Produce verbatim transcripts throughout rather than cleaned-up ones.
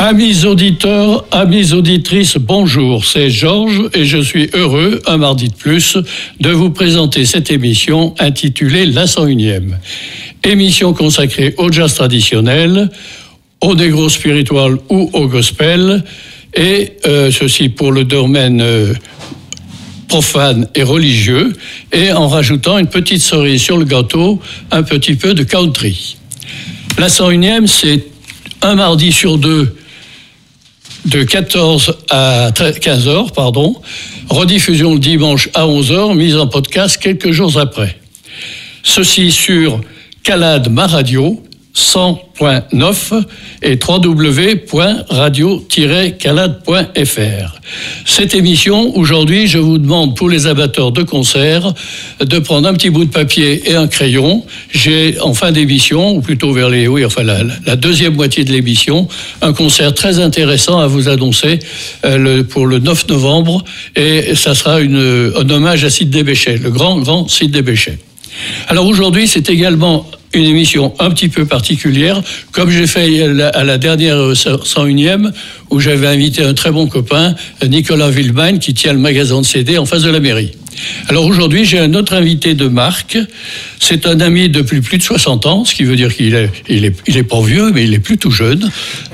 Amis auditeurs, amis auditrices, bonjour, c'est Georges et je suis heureux, un mardi de plus, de vous présenter cette émission intitulée La cent unième. Émission consacrée au jazz traditionnel, au négro spiritual ou au gospel, et euh, ceci pour le domaine euh, profane et religieux, et en rajoutant une petite cerise sur le gâteau, un petit peu de country. La cent unième, c'est un mardi sur deux, de quatorze à quinze heures, pardon, rediffusion le dimanche à onze heures, mise en podcast quelques jours après. Ceci sur Calade Ma Radio, cent point neuf et w w w point radio tiret calade point f r. Cette émission, aujourd'hui, je vous demande pour les amateurs de concerts de prendre un petit bout de papier et un crayon. J'ai en fin d'émission, ou plutôt vers les, oui, enfin la, la deuxième moitié de l'émission, un concert très intéressant à vous annoncer euh, le, pour le neuf novembre, et ça sera une, un hommage à Sidney Bechet, le grand, grand Sidney Bechet. Alors aujourd'hui, c'est également une émission un petit peu particulière, comme j'ai fait à la dernière cent unième, où j'avais invité un très bon copain, Nicolas Villeman, qui tient le magasin de C D en face de la mairie. Alors aujourd'hui, j'ai un autre invité de marque. C'est un ami depuis plus de soixante ans, ce qui veut dire qu'il est, il est, il est pas vieux, mais il est plus tout jeune.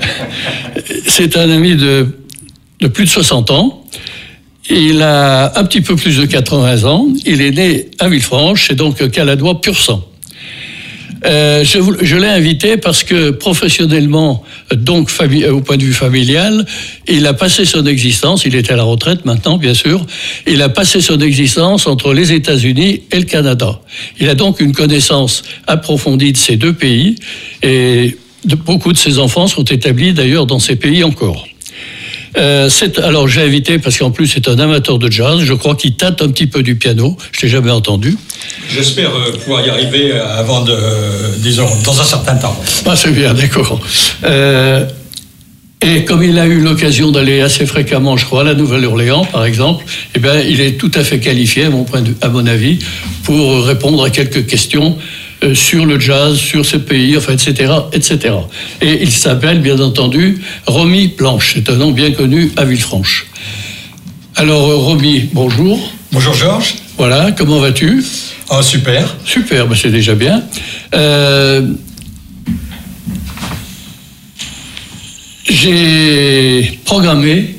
C'est un ami de, de plus de soixante ans. Il a un petit peu plus de quatre-vingts ans. Il est né à Villefranche, c'est donc caladois pur sang. Euh, je, je l'ai invité parce que professionnellement, donc fami- au point de vue familial, il a passé son existence, il est à la retraite maintenant bien sûr, il a passé son existence entre les États-Unis et le Canada. Il a donc une connaissance approfondie de ces deux pays et de, beaucoup de ses enfants sont établis d'ailleurs dans ces pays encore. Euh, c'est, alors j'ai invité parce qu'en plus c'est un amateur de jazz, je crois qu'il tâte un petit peu du piano, je l'ai jamais entendu. J'espère euh, pouvoir y arriver avant de, euh, disons, dans un certain temps. Ah, c'est bien, d'accord. Euh, et comme il a eu l'occasion d'aller assez fréquemment, je crois, à la Nouvelle-Orléans, par exemple, eh bien, il est tout à fait qualifié, à mon point de, à mon avis, pour répondre à quelques questions euh, sur le jazz, sur ce pays, enfin, et cetera, et cetera. Et il s'appelle, bien entendu, Romy Planche. C'est un nom bien connu à Villefranche. Alors, Romy, bonjour. Bonjour, Georges. Voilà, comment vas-tu ? Oh, super. Super, ben c'est déjà bien. Euh, j'ai programmé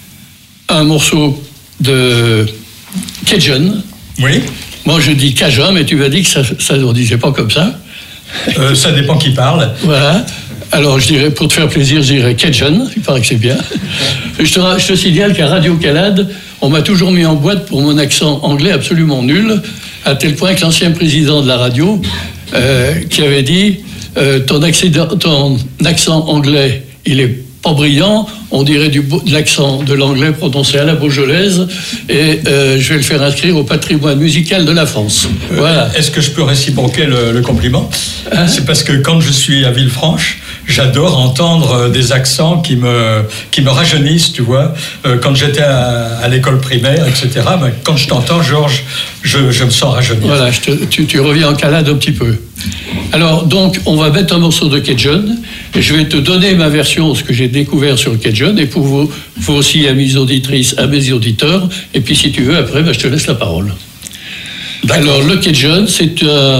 un morceau de Cajun. Oui. Moi, je dis Cajun, mais tu m'as dit que ça, ça ne disait pas comme ça. Euh, ça dépend qui parle. Voilà. Alors, je dirais, pour te faire plaisir, je dirais Cajun. Il paraît que c'est bien. Je te, je te signale qu'à Radio Calade, on m'a toujours mis en boîte pour mon accent anglais absolument nul, à tel point que l'ancien président de la radio, euh, qui avait dit euh, ton, accident, ton accent anglais, il est pas brillant, on dirait du, de l'accent de l'anglais prononcé à la beaujolaise, et euh, je vais le faire inscrire au patrimoine musical de la France. Euh, voilà. Est-ce que je peux réciproquer le, le compliment ? Hein ? C'est parce que quand je suis à Villefranche, j'adore entendre des accents qui me, qui me rajeunissent, tu vois. Euh, quand j'étais à, à l'école primaire, et cetera, ben, quand je t'entends, Georges, je, je me sens rajeunir. Voilà, je te, tu, tu reviens en calade un petit peu. Alors, donc, on va mettre un morceau de Cajun, et je vais te donner ma version, ce que j'ai découvert sur le Cajun, et pour vous, vous aussi, amis auditrices, amis auditeurs, et puis si tu veux, après, ben, je te laisse la parole. D'accord. Alors, le Cajun, c'est euh,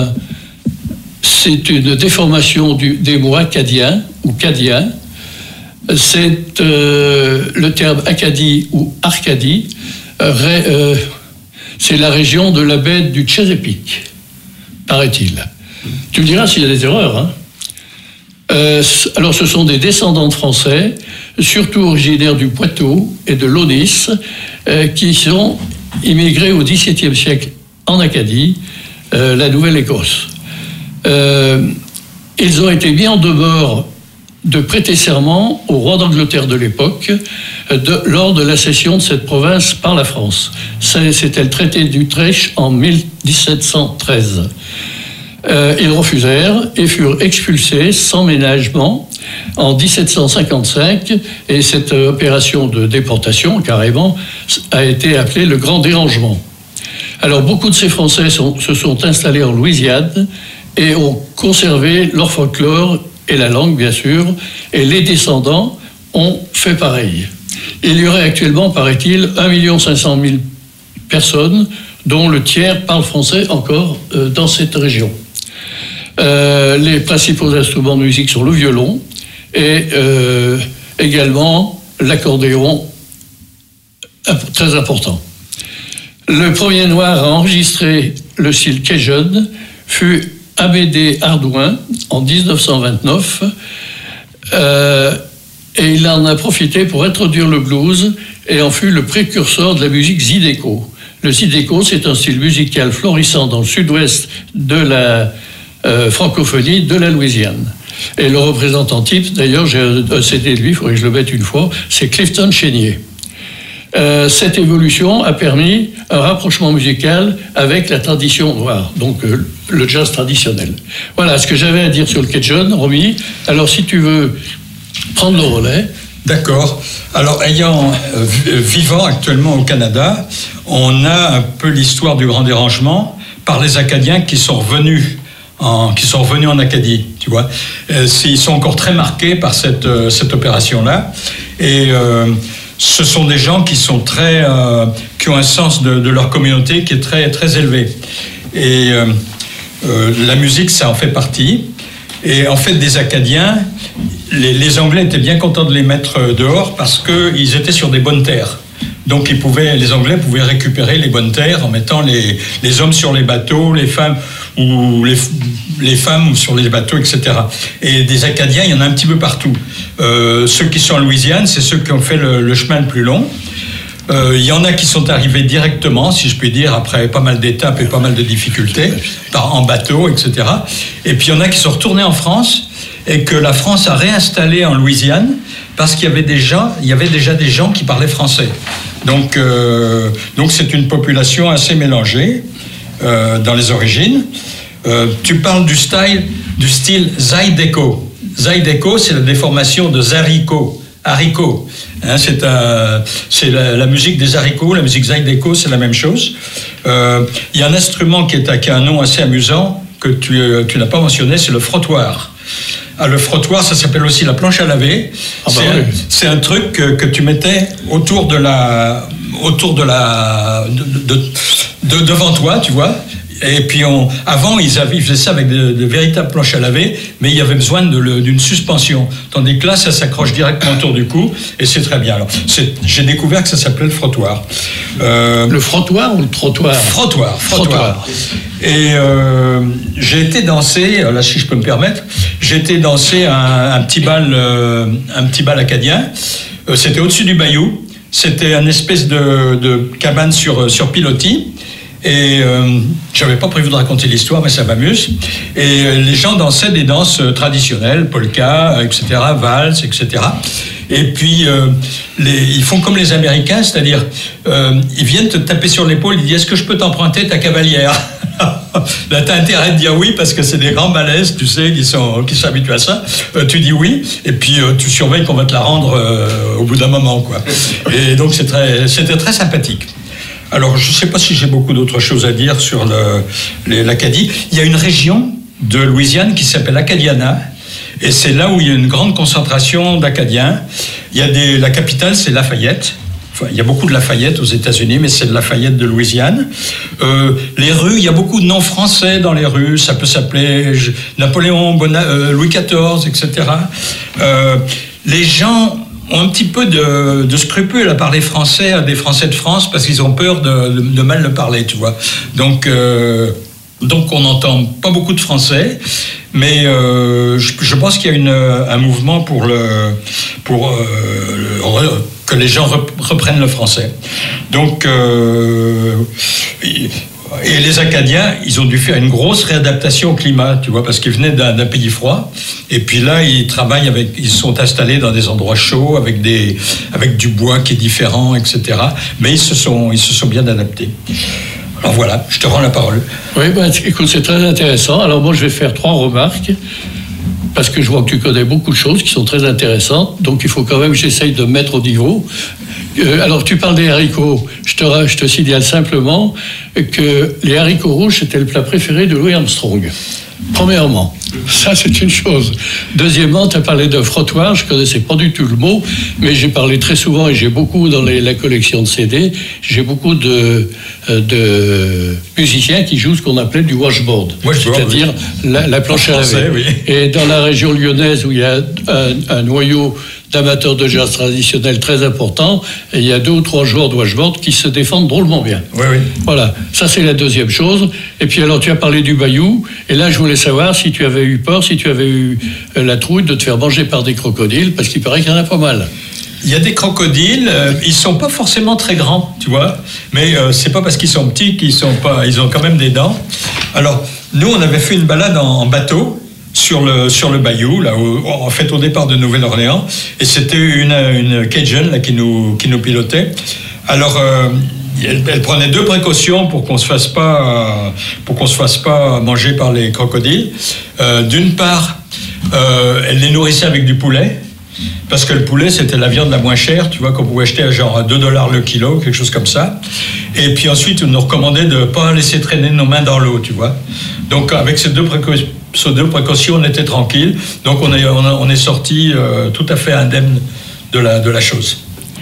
c'est une déformation du, des mots acadiens ou cadiens. C'est euh, le terme Acadie ou Arcadie. Euh, ré, euh, c'est la région de la baie du Chesapeake, paraît-il. Tu me diras s'il y a des erreurs. Hein. Euh, alors, ce sont des descendants de Français, surtout originaires du Poitou et de l'Onis, euh, qui sont immigrés au dix-septième siècle en Acadie, euh, la Nouvelle-Écosse. Euh, ils ont été mis en demeure de prêter serment au roi d'Angleterre de l'époque de, lors de la cession de cette province par la France. C'était le traité d'Utrecht en dix-sept cent treize. Euh, ils refusèrent et furent expulsés sans ménagement en dix-sept cent cinquante-cinq, et cette opération de déportation, carrément, a été appelée le Grand Dérangement. Alors, beaucoup de ces Français sont, se sont installés en Louisiane et ont conservé leur folklore et la langue, bien sûr, et les descendants ont fait pareil. Il y aurait actuellement, paraît-il, un million cinq cent mille personnes, dont le tiers parle français encore euh, dans cette région. Euh, les principaux instruments de musique sont le violon et euh, également l'accordéon, très important. Le premier noir à enregistrer le style cajun fut Amédée Hardouin en dix-neuf cent vingt-neuf euh, et il en a profité pour introduire le blues et en fut le précurseur de la musique zydeco. Le zydeco, c'est un style musical florissant dans le sud-ouest de la euh, francophonie de la Louisiane. Et le représentant type, d'ailleurs, j'ai un C D de lui, il faudrait que je le mette une fois, c'est Clifton Chenier. Euh, cette évolution a permis un rapprochement musical avec la tradition noire, donc euh, le jazz traditionnel. Voilà ce que j'avais à dire sur le cajun, Romy. Alors, si tu veux prendre le relais. D'accord. Alors, ayant euh, vivant actuellement au Canada, on a un peu l'histoire du grand dérangement par les Acadiens qui sont revenus en, qui sont revenus en Acadie, tu vois. Euh, ils sont encore très marqués par cette, euh, cette opération-là. Et euh, ce sont des gens qui sont très, euh, qui ont un sens de, de leur communauté qui est très, très élevé. Et euh, euh, la musique, ça en fait partie. Et en fait, des Acadiens, les, les Anglais étaient bien contents de les mettre dehors parce qu'ils étaient sur des bonnes terres. Donc ils pouvaient, les Anglais pouvaient récupérer les bonnes terres en mettant les, les hommes sur les bateaux, les femmes ou les, les femmes sur les bateaux, et cetera. Et des Acadiens, il y en a un petit peu partout. Euh, ceux qui sont en Louisiane, c'est ceux qui ont fait le, le chemin le plus long. Euh, il y en a qui sont arrivés directement, si je puis dire, après pas mal d'étapes et pas mal de difficultés, par, en bateau, et cetera. Et puis il y en a qui sont retournés en France et que la France a réinstallé en Louisiane parce qu'il y avait déjà, il y avait déjà des gens qui parlaient français. Donc, euh, donc c'est une population assez mélangée euh, dans les origines. Euh, tu parles du style, du style zydeco. Zydeco, c'est la déformation de zariko, haricot. Hein, c'est un, c'est la, la musique des haricots, la musique zydeco, c'est la même chose. Euh, il y a un instrument qui, est, qui a un nom assez amusant que tu, tu n'as pas mentionné, c'est le frottoir. Ah, le frottoir, ça s'appelle aussi la planche à laver. Ah bah c'est, oui. un, c'est un truc que, que tu mettais autour de la, autour de la, de, de, de, devant toi, tu vois. Et puis on, avant, ils, avaient, ils faisaient ça avec de, de véritables planches à laver, mais il y avait besoin de le, d'une suspension. Tandis que là, ça s'accroche directement autour du cou, et c'est très bien. Alors, c'est, j'ai découvert que ça s'appelait le frottoir. Euh, le frottoir ou le trottoir ? Frottoir, frottoir. frottoir. Et euh, j'ai été danser, là, si je peux me permettre, j'ai été danser un, un petit bal, euh, un petit bal acadien. Euh, c'était au-dessus du bayou. C'était une espèce de, de cabane sur, sur pilotis. Et euh, je n'avais pas prévu de raconter l'histoire, mais ça m'amuse. Et euh, les gens dansaient des danses traditionnelles, polka, et cetera, valse, et cetera. Et puis, euh, les, ils font comme les Américains, c'est-à-dire, euh, ils viennent te taper sur l'épaule, ils disent « Est-ce que je peux t'emprunter ta cavalière ?» Là, tu as intérêt de dire oui, parce que c'est des grands malaises, tu sais, qui sont, qui sont habitués à ça. Euh, tu dis oui, et puis euh, tu surveilles qu'on va te la rendre euh, au bout d'un moment, quoi. Et donc, c'est très, c'était très sympathique. Alors, je ne sais pas si j'ai beaucoup d'autres choses à dire sur le, les, l'Acadie. Il y a une région de Louisiane qui s'appelle Acadiana, et c'est là où il y a une grande concentration d'Acadiens. Il y a des, la capitale, c'est Lafayette. Enfin, il y a beaucoup de Lafayette aux États-Unis, mais c'est de Lafayette de Louisiane. Euh, les rues, il y a beaucoup de noms français dans les rues. Ça peut s'appeler Napoléon, Bona, euh, Louis quatorze, et cetera. Euh, les gens ont un petit peu de, de scrupules à parler français à des Français de France parce qu'ils ont peur de, de, de mal le parler, tu vois. Donc, euh, donc on n'entend pas beaucoup de Français, mais euh, je, je pense qu'il y a une, un mouvement pour, le, pour euh, le, que les gens reprennent le français. Donc, euh, et les Acadiens, ils ont dû faire une grosse réadaptation au climat, tu vois, parce qu'ils venaient d'un, d'un pays froid. Et puis là, ils travaillent avec, ils sont installés dans des endroits chauds, avec des, avec du bois qui est différent, et cetera. Mais ils se sont, ils se sont bien adaptés. Alors voilà, je te rends la parole. Oui, ben, écoute, c'est très intéressant. Alors moi, je vais faire trois remarques, parce que je vois que tu connais beaucoup de choses qui sont très intéressantes. Donc il faut quand même que j'essaye de mettre au niveau. Euh, alors, tu parles des haricots. Je te, je te signale simplement que les haricots rouges, c'était le plat préféré de Louis Armstrong. Premièrement, ça c'est une chose. Deuxièmement, tu as parlé de frottoir, je ne connaissais pas du tout le mot, mais j'ai parlé très souvent et j'ai beaucoup dans les, la collection de C D, j'ai beaucoup de, de musiciens qui jouent ce qu'on appelait du washboard, washboard c'est-à-dire oui. la, la planche à laver. Oui. Et dans la région lyonnaise où il y a un, un noyau d'amateurs de jazz traditionnel très important, et il y a deux ou trois joueurs de washboard qui se défendent drôlement bien. Oui, oui. Voilà, ça c'est la deuxième chose. Et puis alors tu as parlé du bayou, et là je voulais savoir si tu avais eu peur, si tu avais eu la trouille de te faire manger par des crocodiles, parce qu'il paraît qu'il y en a pas mal. Il y a des crocodiles, euh, ils sont pas forcément très grands, tu vois, mais euh, c'est pas parce qu'ils sont petits qu'ils sont pas, ils ont quand même des dents. Alors nous on avait fait une balade en, en bateau. Sur le, sur le bayou, là, où, en fait, au départ de Nouvelle-Orléans, et c'était une, une Cajun là, qui, nous, qui nous pilotait. Alors, euh, elle, elle prenait deux précautions pour qu'on se fasse pas, pour qu'on se fasse pas manger par les crocodiles. Euh, d'une part, euh, elle les nourrissait avec du poulet, parce que le poulet, c'était la viande la moins chère, tu vois, qu'on pouvait acheter à genre à deux dollars le kilo, quelque chose comme ça. Et puis ensuite, on nous recommandait de ne pas laisser traîner nos mains dans l'eau, tu vois. Donc, avec ces deux précautions, Sur deux précautions, on était tranquille. Donc, on est, on, a, on est sorti euh, tout à fait indemne de la, de la chose.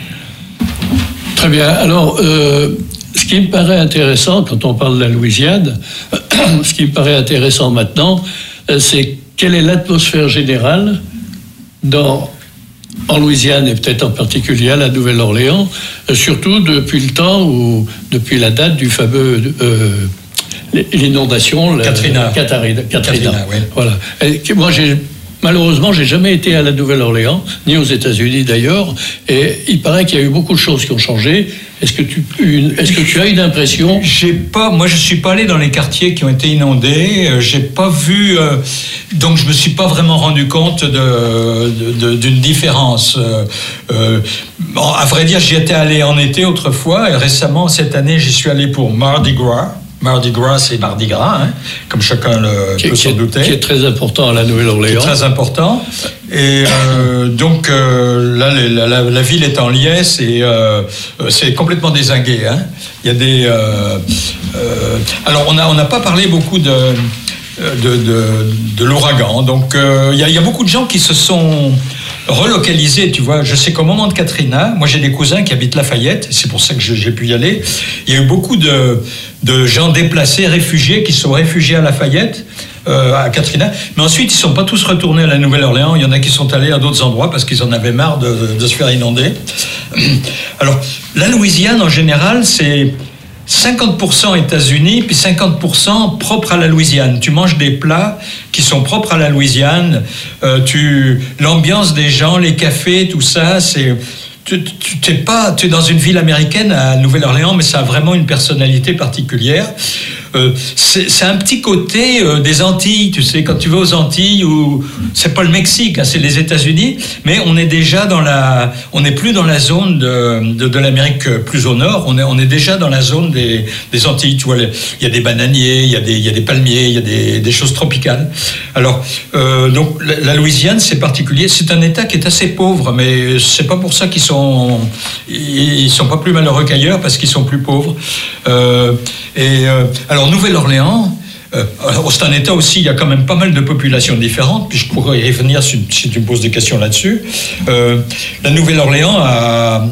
Très bien. Alors, euh, ce qui me paraît intéressant, quand on parle de la Louisiane, ce qui me paraît intéressant maintenant, c'est quelle est l'atmosphère générale dans, en Louisiane, et peut-être en particulier à la Nouvelle-Orléans, surtout depuis le temps, où, depuis la date du fameux... Euh, l'inondation, Katrina. Katrina, Katrina. Katrina oui. Voilà. Et moi, j'ai, malheureusement, j'ai jamais été à la Nouvelle-Orléans, ni aux États-Unis d'ailleurs, et il paraît qu'il y a eu beaucoup de choses qui ont changé. Est-ce que tu, une, est-ce que tu as une impression ? J'ai pas, moi, je suis pas allé dans les quartiers qui ont été inondés. J'ai pas vu, euh, donc je me suis pas vraiment rendu compte de, de, de, d'une différence. Euh, euh, à vrai dire, j'y étais allé en été autrefois, et récemment cette année, j'y suis allé pour Mardi Gras. Mardi Gras, c'est Mardi Gras, hein, comme chacun le, qui, peut s'en douter. Qui est très important à la Nouvelle-Orléans. Qui est très important. Et euh, donc, euh, là, la, la, la ville est en liesse et euh, c'est complètement dézingué. Hein. Il y a des... Euh, euh, alors, on n'a on n'a pas parlé beaucoup de, de, de, de l'ouragan. Donc, euh, il y a, il y a beaucoup de gens qui se sont... relocalisé, tu vois. Je sais qu'au moment de Katrina, moi j'ai des cousins qui habitent Lafayette, c'est pour ça que j'ai pu y aller. Il y a eu beaucoup de, de gens déplacés, réfugiés, qui sont réfugiés à Lafayette, euh, à Katrina. Mais ensuite, ils ne sont pas tous retournés à la Nouvelle-Orléans. Il y en a qui sont allés à d'autres endroits parce qu'ils en avaient marre de, de se faire inonder. Alors, la Louisiane, en général, c'est cinquante pour cent États-Unis, puis cinquante pour cent propre à la Louisiane. Tu manges des plats qui sont propres à la Louisiane. Euh, tu, l'ambiance des gens, les cafés, tout ça, c'est... Tu, tu t'es pas, tu es dans une ville américaine à Nouvelle-Orléans, mais ça a vraiment une personnalité particulière. Euh, c'est, c'est un petit côté euh, des Antilles, tu sais, quand tu vas aux Antilles, où c'est pas le Mexique, hein, c'est les États-Unis, mais on est déjà dans la, on n'est plus dans la zone de, de, de l'Amérique plus au nord, on est, on est déjà dans la zone des, des Antilles. Tu vois, il y a des bananiers, il y a des, il y a des palmiers, il y a des, des choses tropicales. Alors, euh, donc la, la Louisiane, c'est particulier, c'est un État qui est assez pauvre, mais c'est pas pour ça qu'ils sont, ils sont pas plus malheureux qu'ailleurs, parce qu'ils sont plus pauvres. Euh, et euh, alors Nouvelle-Orléans, euh, c'est un État aussi, il y a quand même pas mal de populations différentes, puis je pourrais y revenir si, si tu me poses des questions là-dessus. Euh, la Nouvelle-Orléans à,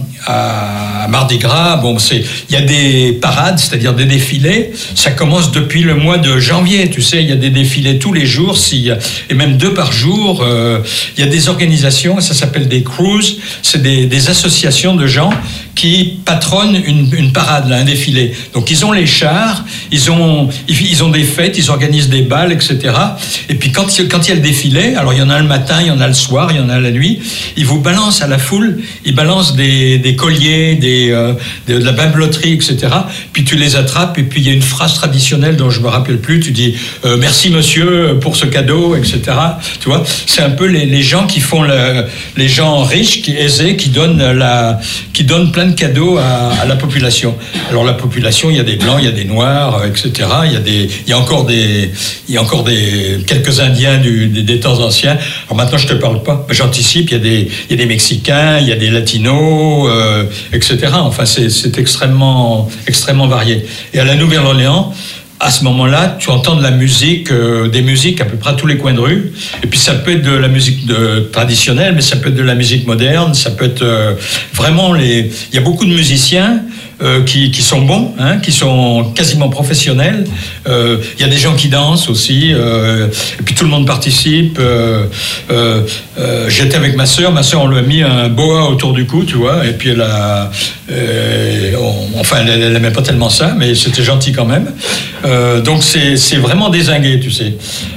à Mardi Gras, bon, c'est, il y a des parades, c'est-à-dire des défilés, ça commence depuis le mois de janvier, tu sais, il y a des défilés tous les jours, si, et même deux par jour. Euh, il y a des organisations, ça s'appelle des crews, c'est des, des associations de gens qui patronnent une, une parade, là, un défilé. Donc ils ont les chars, ils ont, ils ont des fêtes, ils organisent des balles, et cetera. Et puis quand, quand il y a le défilé, alors il y en a le matin, il y en a le soir, il y en a la nuit, ils vous balancent à la foule, ils balancent des, des colliers, des, euh, de, de la babeloterie, et cetera. Puis tu les attrapes, et puis il y a une phrase traditionnelle dont je me rappelle plus, tu dis euh, merci monsieur pour ce cadeau, et cetera. Tu vois, c'est un peu les, les gens qui font le, les gens riches, qui aisés, qui donnent la, qui donnent plein de cadeaux à, à la population. Alors la population, il y a des blancs, il y a des noirs, et cetera. Il y a des, il y a encore des, il y a encore des quelques Indiens du, des, des temps anciens. Alors maintenant, je te parle pas, j'anticipe. Il y a des, il y a des Mexicains, il y a des Latinos, euh, et cetera. Enfin, c'est, c'est extrêmement, extrêmement varié. Et à la Nouvelle-Orléans, à ce moment-là, tu entends de la musique, euh, des musiques à peu près à tous les coins de rue. Et puis ça peut être de la musique de, traditionnelle, mais ça peut être de la musique moderne. Ça peut être euh, vraiment les. Il y a beaucoup de musiciens euh, qui, qui sont bons, hein, qui sont quasiment professionnels. Euh, il y a des gens qui dansent aussi. Euh, et puis tout le monde participe. Euh, euh, euh, j'étais avec ma sœur. Ma sœur, on lui a mis un boa autour du cou, tu vois. Et puis elle a. Euh, on, enfin, elle n'aimait pas tellement ça, mais c'était gentil quand même. Euh, donc c'est, c'est vraiment dézingué, tu sais.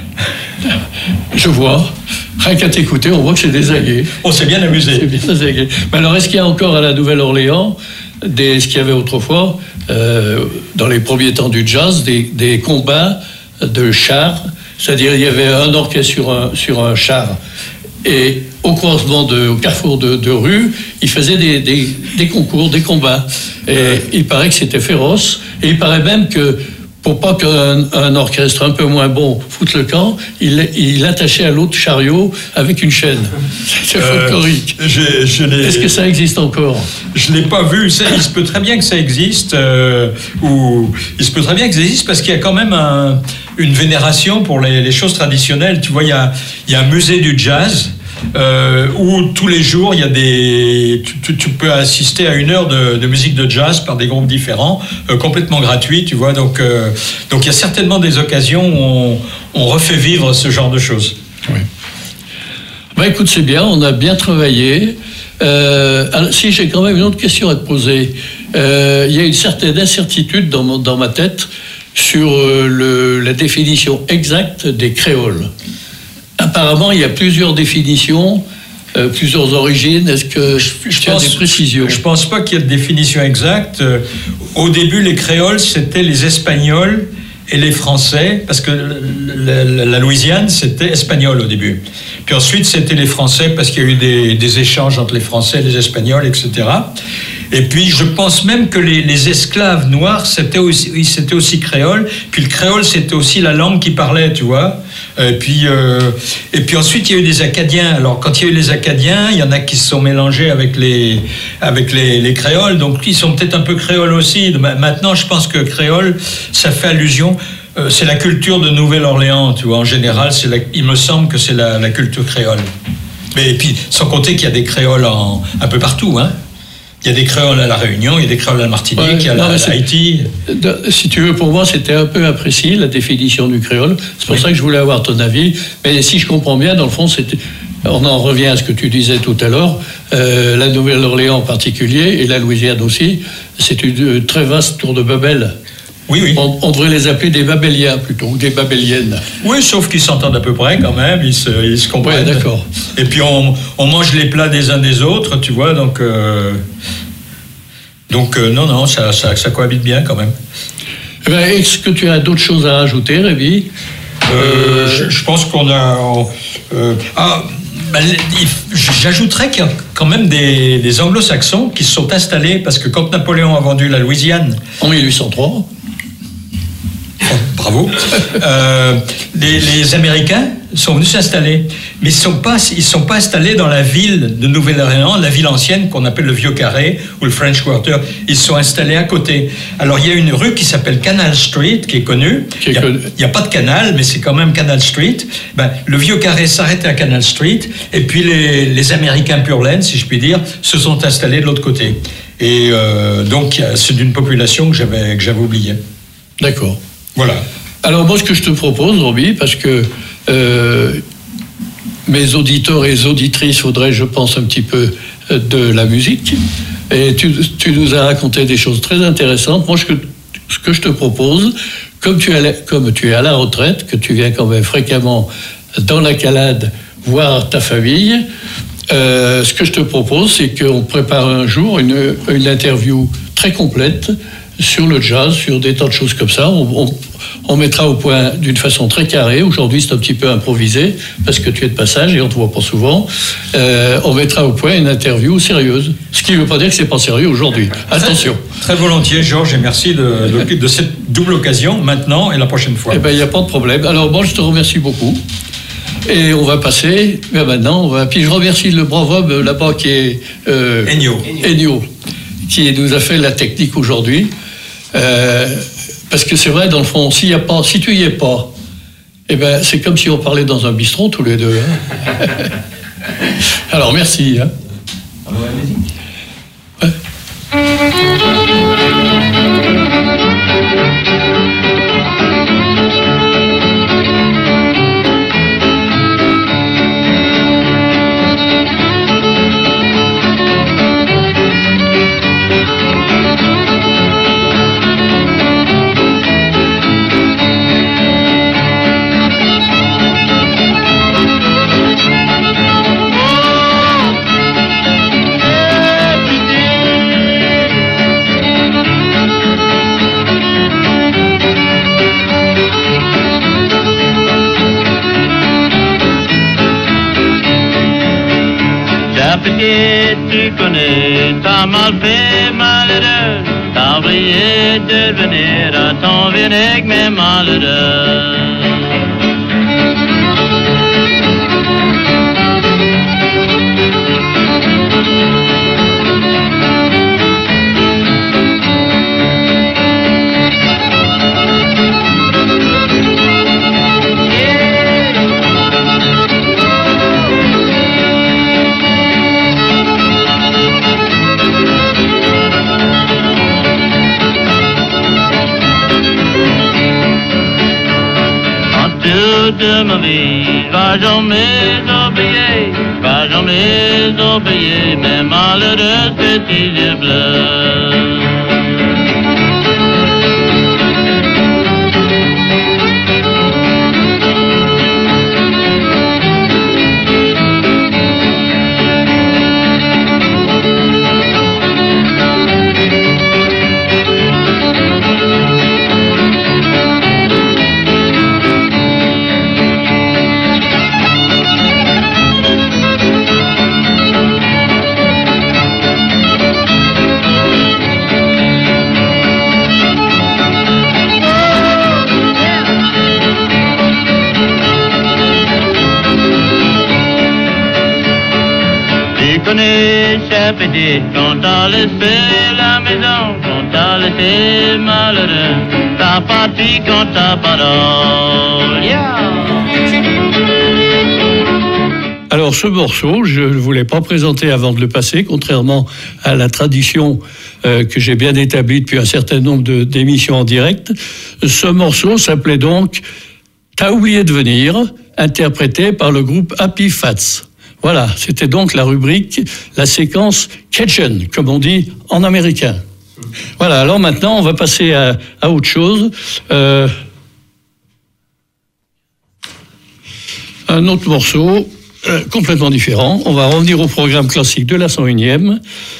Je vois. Rien qu'à t'écouter, on voit que c'est dézingué. On s'est bien amusé. C'est bien dézingué. Mais alors, est-ce qu'il y a encore à la Nouvelle-Orléans, des, ce qu'il y avait autrefois, euh, dans les premiers temps du jazz, des, des combats de chars? C'est-à-dire, il y avait un orchestre sur un, sur un char. Et au croisement, de, au carrefour de, de rue, ils faisaient des, des, des concours, des combats. Et il paraît que c'était féroce. Et il paraît même que, pour pas qu'un un orchestre un peu moins bon foute le camp, il, il attachait à l'autre chariot avec une chaîne. C'est folklorique. Euh, je, je Est-ce que ça existe encore? Je ne l'ai pas vu. Ça, il se peut très bien que ça existe. Euh, ou il se peut très bien que ça existe parce qu'il y a quand même un, une vénération pour les, les choses traditionnelles. Tu vois, il y a, il y a un musée du jazz. Euh, où tous les jours il y a des, tu, tu peux assister à une heure de, de musique de jazz par des groupes différents, euh, complètement gratuit, tu vois. Donc, euh, donc il y a certainement des occasions où on, on refait vivre ce genre de choses. Oui. Bah écoute, c'est bien, on a bien travaillé. Euh, alors, si j'ai quand même une autre question à te poser, euh, il y a une certaine incertitude dans, mon, dans ma tête sur euh, le, la définition exacte des créoles. Apparemment, il y a plusieurs définitions, euh, plusieurs origines. Est-ce que je, je tu pense, as des précisions? Je ne pense pas qu'il y ait de définition exacte. Au début, les créoles, c'était les Espagnols et les Français, parce que la, la, la Louisiane, c'était espagnol au début. Puis ensuite, c'était les Français, parce qu'il y a eu des, des échanges entre les Français et les Espagnols, et cetera. Et puis, je pense même que les, les esclaves noirs, c'était aussi, c'était aussi créole. Puis le créole, c'était aussi la langue qu'ils parlaient, tu vois. Et puis, euh, et puis ensuite, il y a eu des Acadiens. Alors, quand il y a eu les Acadiens, il y en a qui se sont mélangés avec les, avec les, les créoles. Donc, ils sont peut-être un peu créoles aussi. Maintenant, je pense que créole, ça fait allusion. Euh, c'est la culture de Nouvelle-Orléans, tu vois. En général, c'est la, il me semble que c'est la, la culture créole. Mais et puis, sans compter qu'il y a des créoles en, un peu partout, hein. Il y a des créoles à La Réunion, il y a des créoles à la Martinique, ouais, il y a non, à Haïti. Si tu veux, pour moi, c'était un peu imprécis, la définition du créole. C'est pour oui. ça que je voulais avoir ton avis. Mais si je comprends bien, dans le fond, c'était... on en revient à ce que tu disais tout à l'heure. Euh, la Nouvelle-Orléans en particulier, et la Louisiane aussi, c'est une très vaste tour de Babel. Oui, oui. On, on devrait les appeler des Babéliens plutôt, ou des Babéliennes. Oui, sauf qu'ils s'entendent à peu près quand même, ils se, ils se comprennent. Oui, d'accord. Et puis on, on mange les plats des uns des autres, tu vois, donc... Euh, donc euh, non, non, ça, ça, ça cohabite bien quand même. Eh bien, est-ce que tu as d'autres choses à rajouter, Rémi? euh, euh, je, je pense qu'on a... Euh, ah, ben, j'ajouterais qu'il y a quand même des, des anglo-saxons qui se sont installés, parce que quand Napoléon a vendu la Louisiane... En mille huit cent trois. Bravo. Euh, les, les Américains sont venus s'installer, mais ils ne sont pas, ils sont pas installés dans la ville de Nouvelle-Orléans, la ville ancienne qu'on appelle le Vieux Carré ou le French Quarter. Ils sont installés à côté. Alors il y a une rue qui s'appelle Canal Street, qui est connue. Qui est il n'y a, a pas de canal, mais c'est quand même Canal Street. Ben, le Vieux Carré s'arrêtait à Canal Street, et puis les, les Américains pur laine, si je puis dire, se sont installés de l'autre côté. Et euh, donc c'est d'une population que j'avais, que j'avais oubliée. D'accord. Voilà. Alors moi, ce que je te propose, Roby, parce que euh, mes auditeurs et auditrices voudraient, je pense, un petit peu de la musique, et tu, tu nous as raconté des choses très intéressantes. Moi, ce que, ce que je te propose, comme tu, es, comme tu es à la retraite, que tu viens quand même fréquemment dans la Calade voir ta famille, euh, ce que je te propose, c'est qu'on prépare un jour une, une interview très complète sur le jazz, sur des tas de choses comme ça. On, on, on mettra au point d'une façon très carrée. Aujourd'hui, c'est un petit peu improvisé, parce que tu es de passage et on ne te voit pas souvent. Euh, on mettra au point une interview sérieuse. Ce qui ne veut pas dire que ce n'est pas sérieux aujourd'hui. Attention. Très, très volontiers, Georges, et merci de, de, de cette double occasion, maintenant et la prochaine fois. Eh bien, il n'y a pas de problème. Alors, bon, je te remercie beaucoup. Et on va passer, mais maintenant, on va... Puis je remercie le brave homme là-bas qui est... Euh, Ennio. Ennio, qui nous a fait la technique aujourd'hui. Euh, Parce que c'est vrai, dans le fond, s'il y a pas, si tu y es pas, eh ben, c'est comme si on parlait dans un bistrot tous les deux. Hein. Alors, merci. Hein. Alors, la musique. Ouais. Tu connais, t'as mal fait, malheureux, t'as oublié de venir à ton vinaigre, mais malheureux. De ma vie, va jamais oublier, va jamais oublier, mes malheureux petits yeux bleus. Petit, quand t'as laissé la maison, quand t'as laissé malheureux, t'as parti quand t'as parole. Yeah. Alors ce morceau, je ne voulais pas présenter avant de le passer, contrairement à la tradition euh, que j'ai bien établie depuis un certain nombre de, d'émissions en direct. Ce morceau s'appelait donc « T'as oublié de venir », interprété par le groupe Happy Fats. Voilà, c'était donc la rubrique, la séquence Cajun, comme on dit en américain. Voilà, alors maintenant, on va passer à, à autre chose. Euh, un autre morceau, euh, complètement différent. On va revenir au programme classique de la cent unième.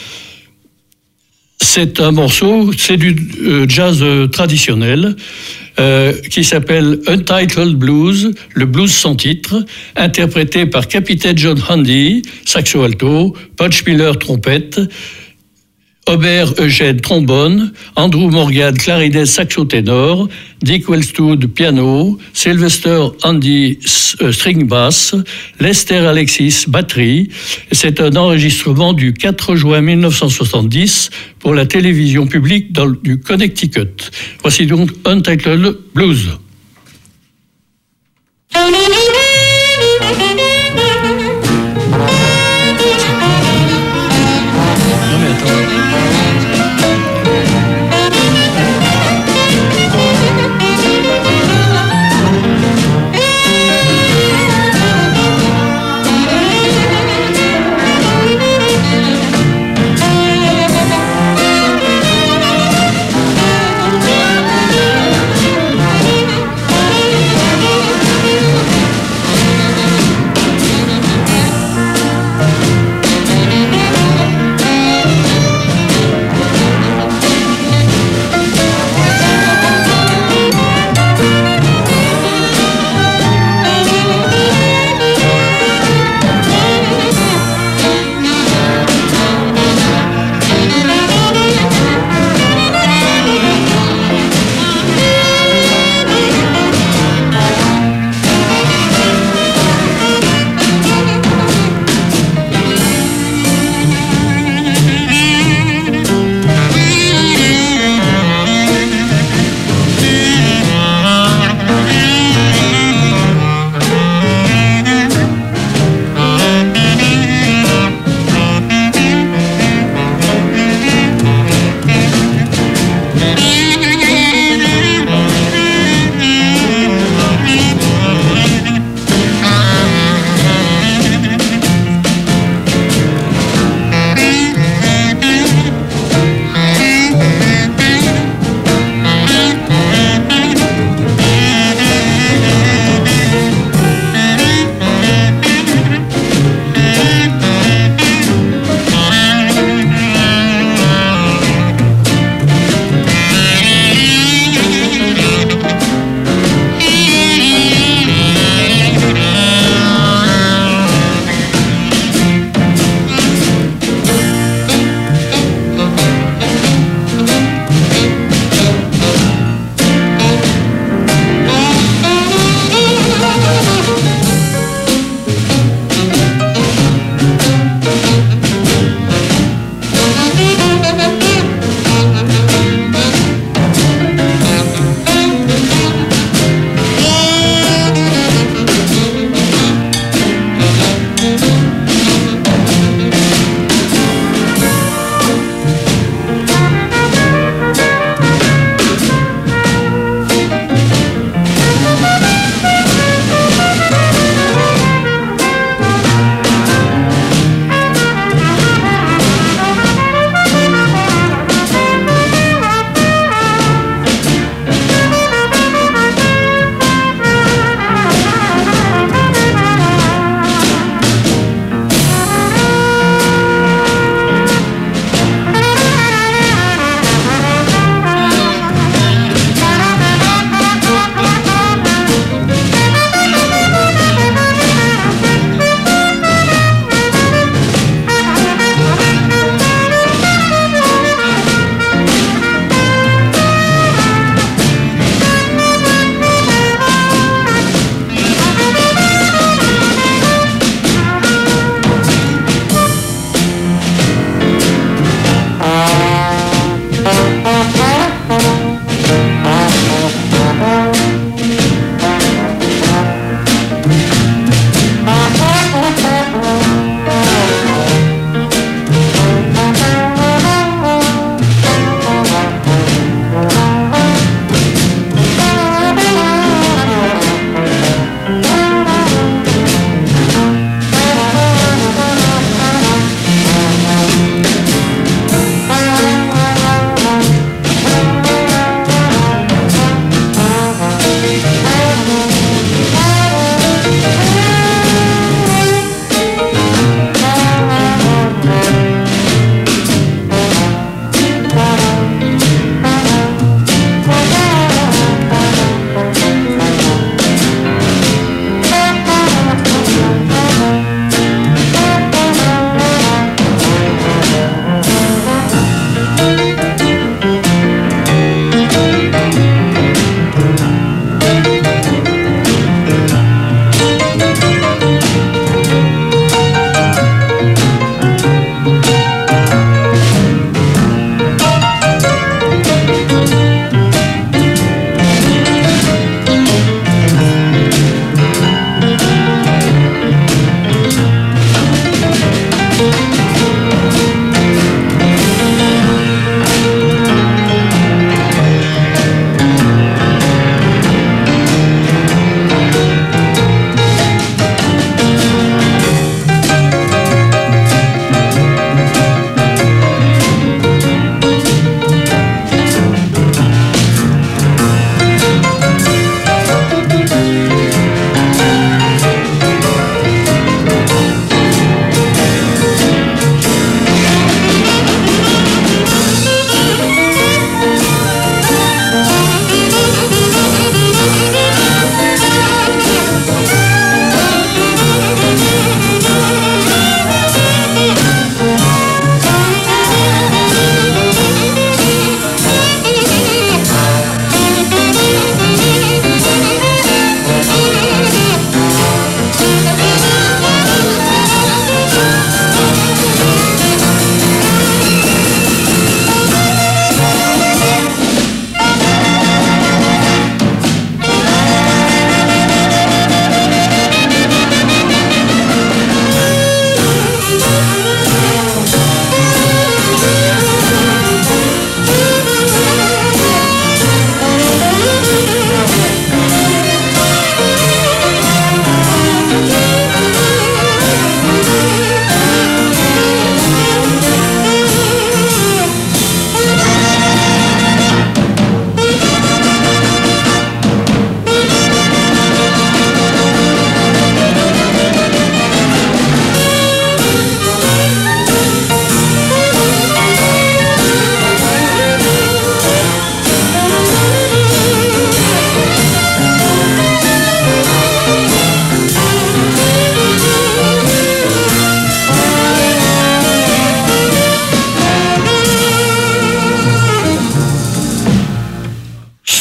C'est un morceau, c'est du euh, jazz euh, traditionnel. Euh, qui s'appelle Untitled Blues, le blues sans titre, interprété par Capitaine John Handy, saxo alto, Pudge Miller, trompette, Aubert Eugène, trombone, Andrew Morgan, clarinette, saxo ténor, Dick Wellstud, piano, Sylvester Andy, euh, string bass, Lester Alexis, batterie. C'est un enregistrement du quatre juin mille neuf cent soixante-dix pour la télévision publique dans, du Connecticut. Voici donc Untitled Blues.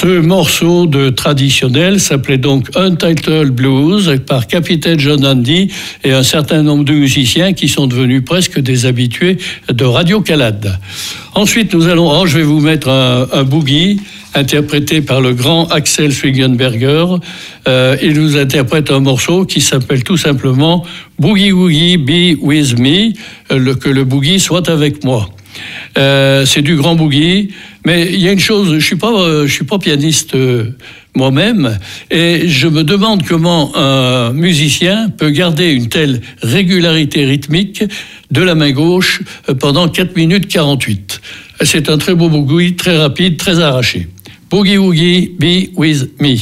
Ce morceau de traditionnel s'appelait donc Untitled Blues par Capitaine John Handy et un certain nombre de musiciens qui sont devenus presque des habitués de Radio Calade. Ensuite, nous allons, oh, je vais vous mettre un, un boogie interprété par le grand Axel Schwingenberger. Euh, il nous interprète un morceau qui s'appelle tout simplement Boogie Woogie Be With Me, le, que le boogie soit avec moi. Euh, c'est du grand boogie, mais il y a une chose, je suis pas, euh, je suis pas pianiste euh, moi-même, et je me demande comment un musicien peut garder une telle régularité rythmique de la main gauche euh, pendant quatre minutes quarante-huit. C'est un très beau boogie, très rapide, très arraché. Boogie Woogie, Be With Me.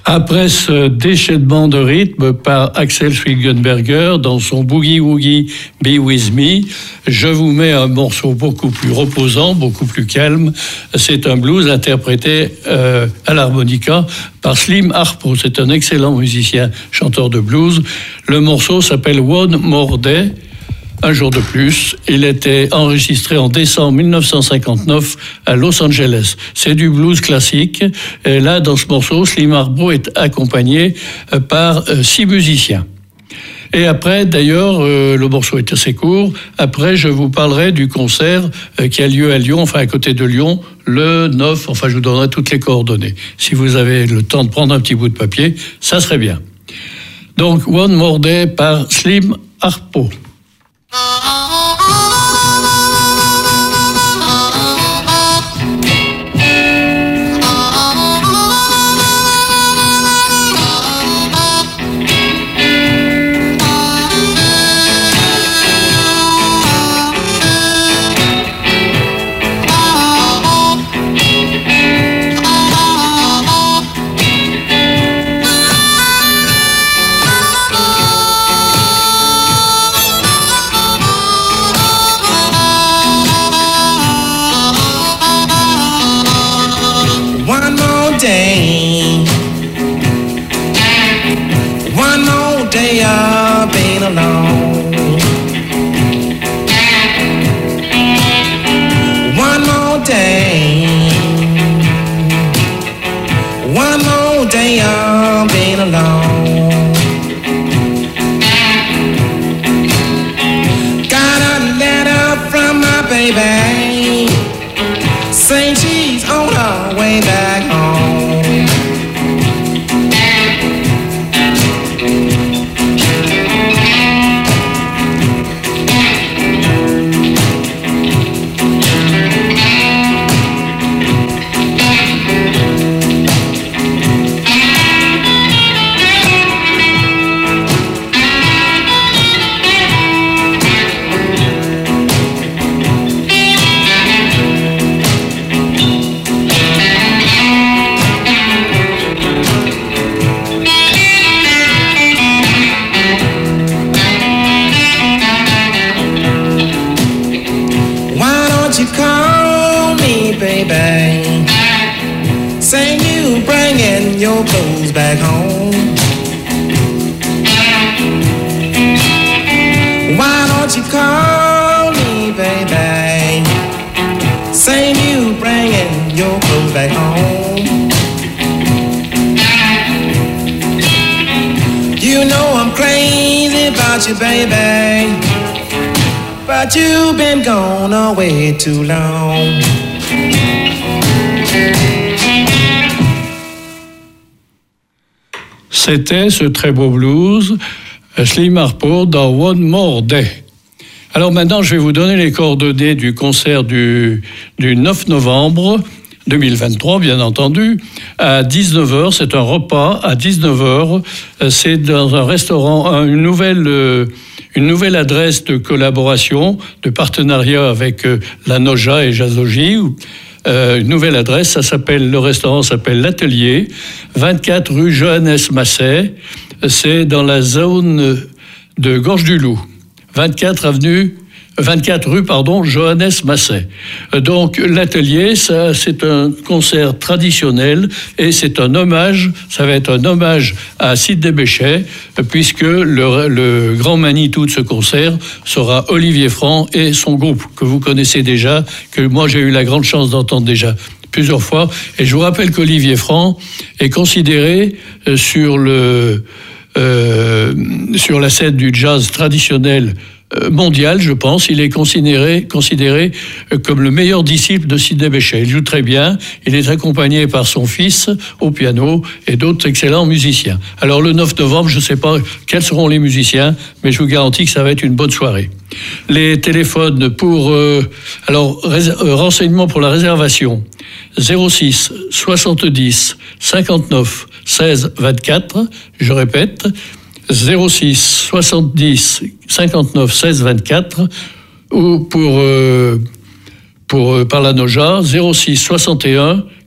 Après ce déchaînement de rythme par Axel Schwingenberger dans son Boogie Woogie Be With Me, je vous mets un morceau beaucoup plus reposant, beaucoup plus calme. C'est un blues interprété euh, à l'harmonica par Slim Harpo. C'est un excellent musicien, chanteur de blues. Le morceau s'appelle One More Day. Un jour de plus, il était enregistré en décembre mille neuf cent cinquante-neuf à Los Angeles. C'est du blues classique. Et là, dans ce morceau, Slim Harpo est accompagné par six musiciens. Et après, d'ailleurs, euh, le morceau est assez court. Après, je vous parlerai du concert euh, qui a lieu à Lyon, enfin à côté de Lyon, le neuf. Enfin, je vous donnerai toutes les coordonnées. Si vous avez le temps de prendre un petit bout de papier, ça serait bien. Donc, One More Day par Slim Harpo. Too long. C'était ce très beau blues, Slim Harpo dans One More Day. Alors maintenant, je vais vous donner les coordonnées du concert du, du neuf novembre deux mille vingt-trois, bien entendu, à dix-neuf heures. C'est un repas à dix-neuf heures. C'est dans un restaurant, une nouvelle... Une nouvelle adresse de collaboration, de partenariat avec euh, la Noja et Jazoji. Euh, une nouvelle adresse, ça s'appelle, le restaurant s'appelle l'Atelier, vingt-quatre rue Johannes Masset. C'est dans la zone de Gorge du Loup, vingt-quatre avenue, vingt-quatre rue pardon Johannes Masset. Donc l'Atelier, ça c'est un concert traditionnel et c'est un hommage, ça va être un hommage à Sidney Bechet, puisque le, le grand Manitou de ce concert sera Olivier Franc et son groupe que vous connaissez déjà, que moi j'ai eu la grande chance d'entendre déjà plusieurs fois. Et je vous rappelle qu'Olivier Franc est considéré euh, sur le euh, sur la scène du jazz traditionnel mondial, je pense. Il est considéré, considéré comme le meilleur disciple de Sidney Bechet. Il joue très bien. Il est accompagné par son fils au piano et d'autres excellents musiciens. Alors le neuf novembre, je ne sais pas quels seront les musiciens, mais je vous garantis que ça va être une bonne soirée. Les téléphones pour... Euh, alors, rés- euh, renseignements pour la réservation. zéro six soixante-dix cinquante-neuf seize vingt-quatre. Je répète, zéro six soixante-dix cinquante-neuf seize vingt-quatre, ou pour, euh, pour, euh, par la Noja, zéro six soixante et un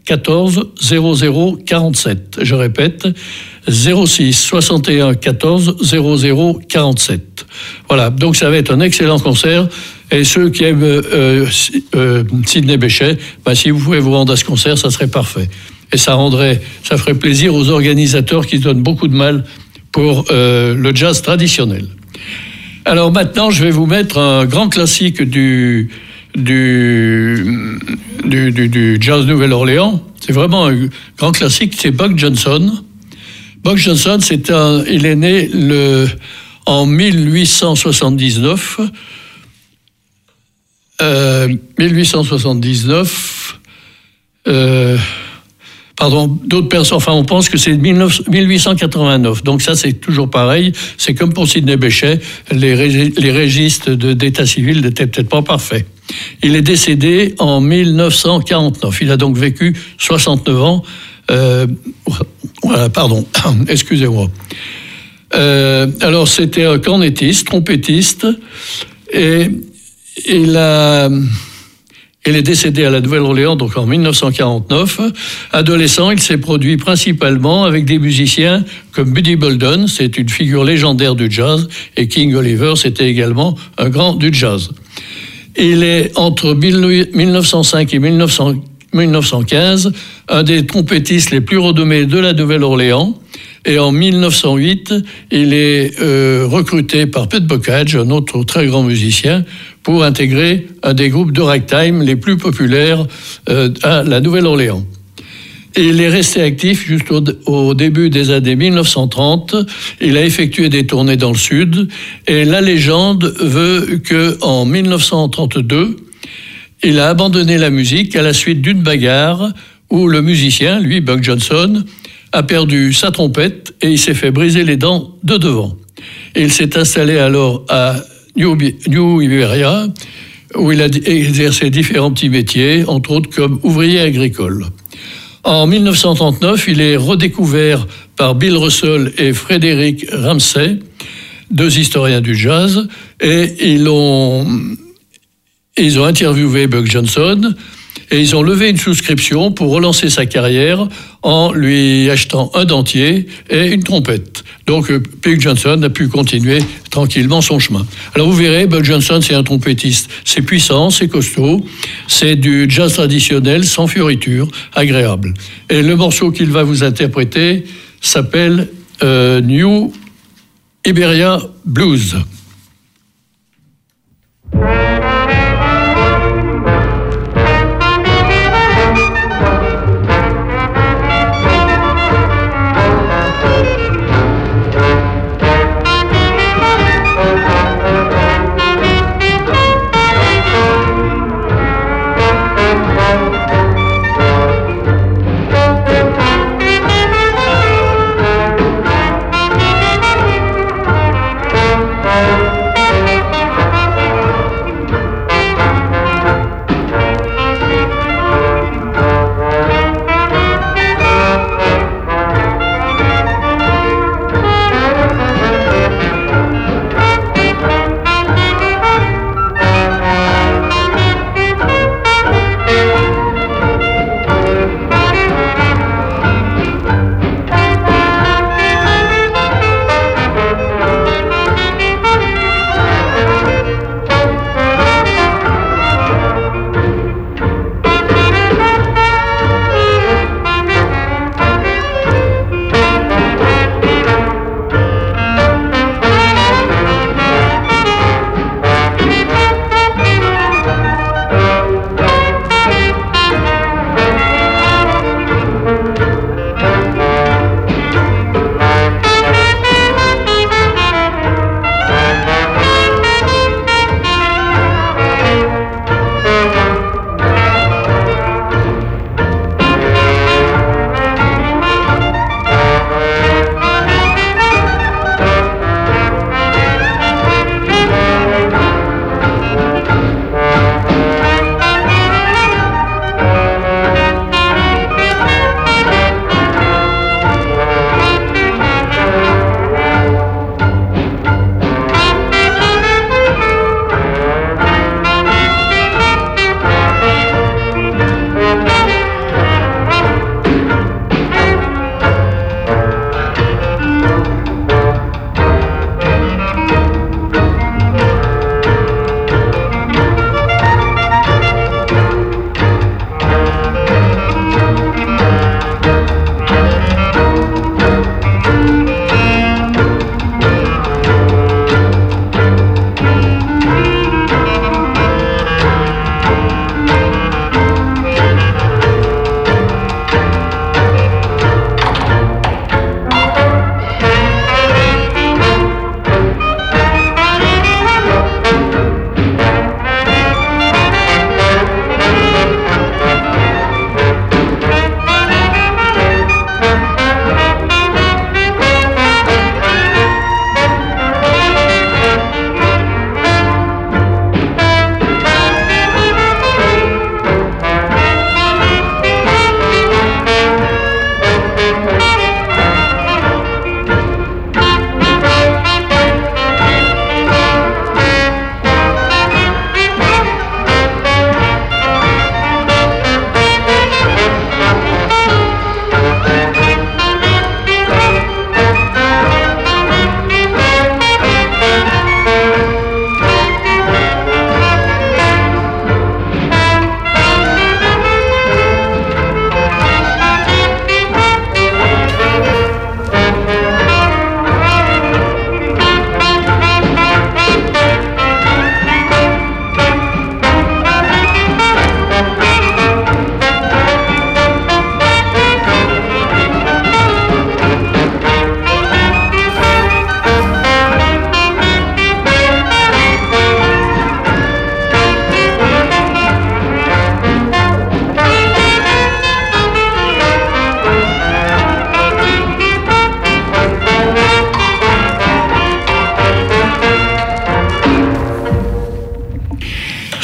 quatorze zéro zéro quarante-sept. Je répète, zéro six soixante et un quatorze zéro zéro quarante-sept. Voilà, donc ça va être un excellent concert. Et ceux qui aiment euh, euh, Sidney Bechet, ben, si vous pouvez vous rendre à ce concert, ça serait parfait. Et ça rendrait, ça ferait plaisir aux organisateurs qui se donnent beaucoup de mal pour euh, le jazz traditionnel. Alors maintenant, je vais vous mettre un grand classique du, du, du, du, du jazz Nouvelle-Orléans. C'est vraiment un grand classique, c'est Buck Johnson. Buck Johnson, c'est un, il est né le, en mille huit cent soixante-dix-neuf. Euh, mille huit cent soixante-dix-neuf. Euh, Pardon, d'autres personnes, enfin on pense que c'est mille huit cent quatre-vingt-neuf, donc ça c'est toujours pareil, c'est comme pour Sidney Bechet, les, rég- les registres de, d'état civil n'étaient peut-être pas parfaits. Il est décédé en mille neuf cent quarante-neuf, il a donc vécu soixante-neuf ans, euh, voilà, pardon, excusez-moi. Euh, alors c'était un cornettiste, trompettiste, et il a... Il est décédé à la Nouvelle-Orléans, donc en mille neuf cent quarante-neuf. Adolescent, il s'est produit principalement avec des musiciens comme Buddy Bolden, c'est une figure légendaire du jazz, et King Oliver, c'était également un grand du jazz. Il est entre mille neuf cent cinq et mille neuf cent quinze un des trompettistes les plus renommés de la Nouvelle-Orléans. Et en mille neuf cent huit, il est euh, recruté par Pete Bocage, un autre très grand musicien, pour intégrer un des groupes de ragtime les plus populaires euh, à la Nouvelle-Orléans. Et il est resté actif jusqu'au au début des années mille neuf cent trente. Il a effectué des tournées dans le Sud. Et la légende veut qu'en mille neuf cent trente-deux, il a abandonné la musique à la suite d'une bagarre où le musicien, lui, Buck Johnson, a perdu sa trompette et il s'est fait briser les dents de devant. Et il s'est installé alors à New, New Iberia, où il a exercé différents petits métiers, entre autres comme ouvrier agricole. En mille neuf cent trente-neuf, il est redécouvert par Bill Russell et Frédéric Ramsey, deux historiens du jazz, et ils ont, ils ont interviewé Buck Johnson, et ils ont levé une souscription pour relancer sa carrière en lui achetant un dentier et une trompette. Donc, Buck Johnson a pu continuer tranquillement son chemin. Alors, vous verrez, Buck Johnson, c'est un trompettiste. C'est puissant, c'est costaud, c'est du jazz traditionnel, sans fioriture, agréable. Et le morceau qu'il va vous interpréter s'appelle euh, New Iberia Blues.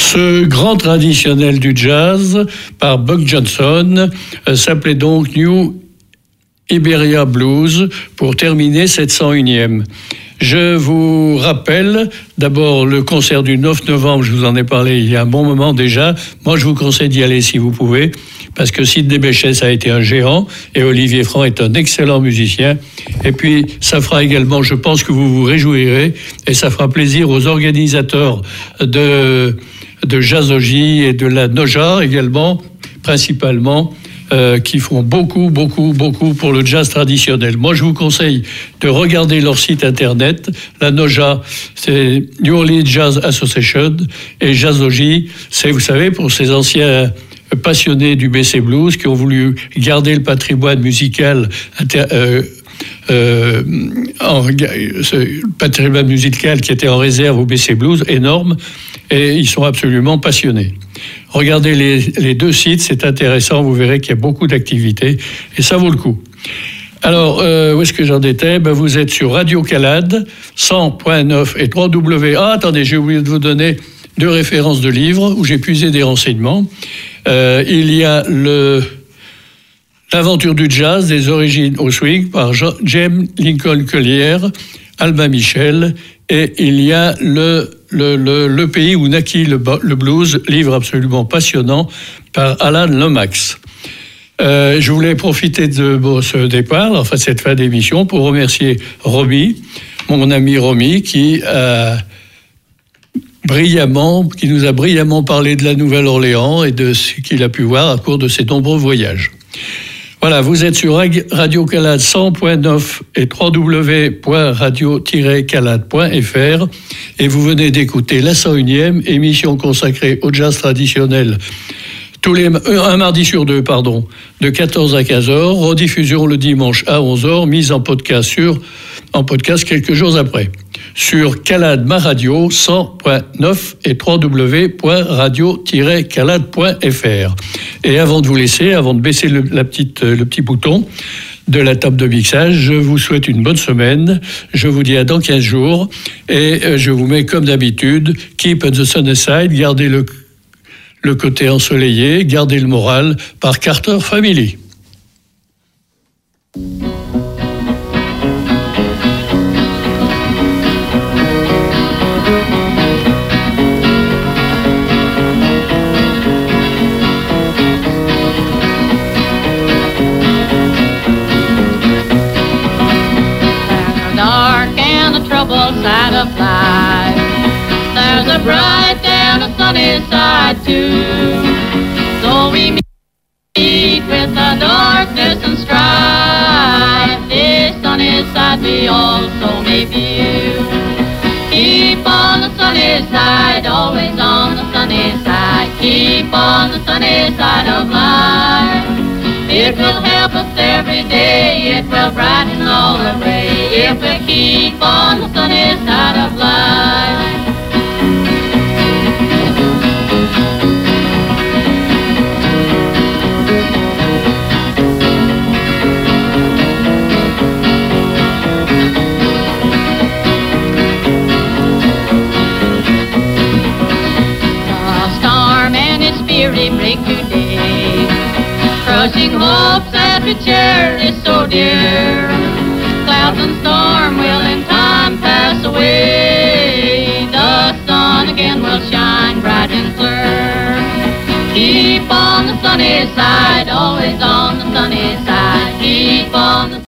Ce grand traditionnel du jazz par Buck Johnson euh, s'appelait donc New Iberia Blues pour terminer cette cent unième. Je vous rappelle d'abord le concert du neuf novembre, je vous en ai parlé il y a un bon moment déjà. Moi, je vous conseille d'y aller si vous pouvez, parce que Sidney Bechet a été un géant et Olivier Franc est un excellent musicien. Et puis, ça fera également, je pense que vous vous réjouirez, et ça fera plaisir aux organisateurs de, de Jazzogie et de la Noja également, principalement, Euh, qui font beaucoup, beaucoup, beaucoup pour le jazz traditionnel. Moi, je vous conseille de regarder leur site internet. La Noja, c'est New Orleans Jazz Association, et Jazzogie, c'est, vous savez, pour ces anciens passionnés du B C Blues qui ont voulu garder le patrimoine musical inter, euh, euh, en, ce patrimoine musical qui était en réserve au B C Blues, énorme, et ils sont absolument passionnés. Regardez les, les deux sites, c'est intéressant, vous verrez qu'il y a beaucoup d'activités, et ça vaut le coup. Alors, euh, où est-ce que j'en étais? Ben, vous êtes sur Radio Calade, cent point neuf et trois W. Ah, attendez, j'ai oublié de vous donner deux références de livres où j'ai puisé des renseignements. Euh, il y a le... L'aventure du jazz, des origines au swing, par James Lincoln Collier, Albin Michel, et il y a le, le, le, le pays où naquit le, le blues, livre absolument passionnant, par Alan Lomax. Euh, je voulais profiter de bon, ce départ, enfin cette fin d'émission, pour remercier Romy, mon ami Romy, qui a brillamment, qui nous a brillamment parlé de la Nouvelle-Orléans et de ce qu'il a pu voir à cours de ses nombreux voyages. Voilà, vous êtes sur Radio Calade cent point neuf et w w w point radio tiret calade point f r et vous venez d'écouter la cent unième émission consacrée au jazz traditionnel. Tous les, un mardi sur deux, pardon, de quatorze à quinze heures, rediffusion le dimanche à onze heures, mise en podcast sur, en podcast quelques jours après. Sur Calade Ma Radio cent point neuf et w w w point radio tiret calade point f r. Et avant de vous laisser, avant de baisser le, la petite, le petit bouton de la table de mixage, je vous souhaite une bonne semaine. Je vous dis à dans quinze jours et je vous mets comme d'habitude, Keep the Sun Aside, gardez le, le côté ensoleillé, gardez le moral par Carter Family. Side of life, there's a bright and a sunny side too. So we meet with the darkness and strife. This sunny side we also may view. Keep on the sunny side, always on the sunny side. Keep on the sunny side of life. It will help us every day, it will brighten all the way, if we keep on the sunny side of life. The storm and its fury break today, crushing hopes that we cherish so dear. Clouds and storm will in time pass away. The sun again will shine bright and clear. Keep on the sunny side, always on the sunny side. Keep on the